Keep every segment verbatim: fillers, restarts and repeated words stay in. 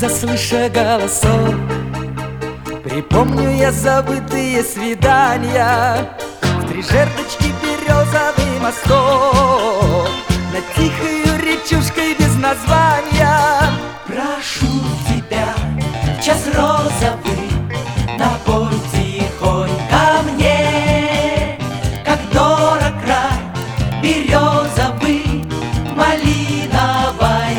тихо слыша голосов, припомню я забытые свидания в три жердочки березовый мостов, над тихою речушкой без названия. Прошу тебя в час розовый, напой тихонько мне, как дорог край березовый в малиновой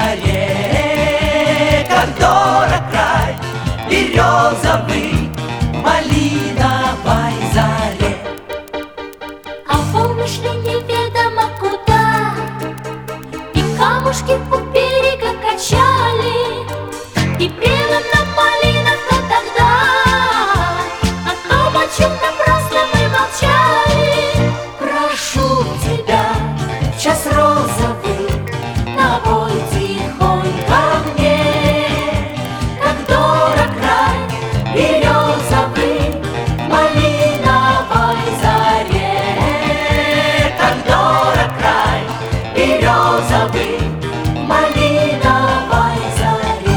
заре, как дорог край березовый в малиновой заре. А помнишь ли неведомо куда, и камушки у берега качали, и пела нам малиновка тогда о том, о чем напрасно мы молчали. Прошу тебя в час розовый, напой тихонько мне, как дорог край березовый в малиновой заре, как дорог край березовый в малиновой заре.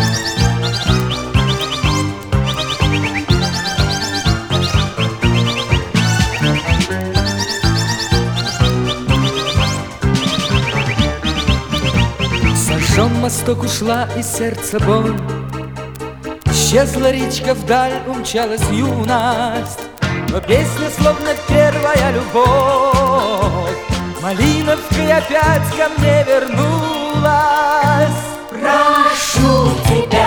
Сожжен мосток, ушла из сердца боль, исчезла речка вдаль, умчалась юность, но песня словно первая любовь малиновкой опять ко мне вернулась. Прошу тебя